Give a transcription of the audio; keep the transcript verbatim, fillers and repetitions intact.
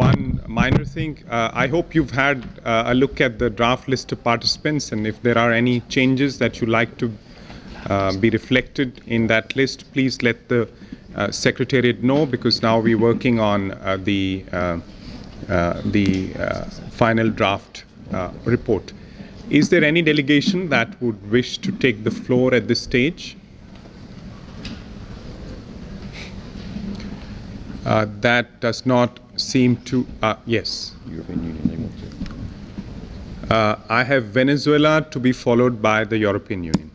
one minor thing. Uh, I hope you've had uh, a look at the draft list of participants, and if there are any changes that you'd like to uh, be reflected in that list, please let the uh, Secretariat know, because now we're working on uh, the, uh, uh, the uh, final draft uh, report. Is there any delegation that would wish to take the floor at this stage? Uh, that does not seem to, uh, yes. European Union. Uh, I have Venezuela to be followed by the European Union.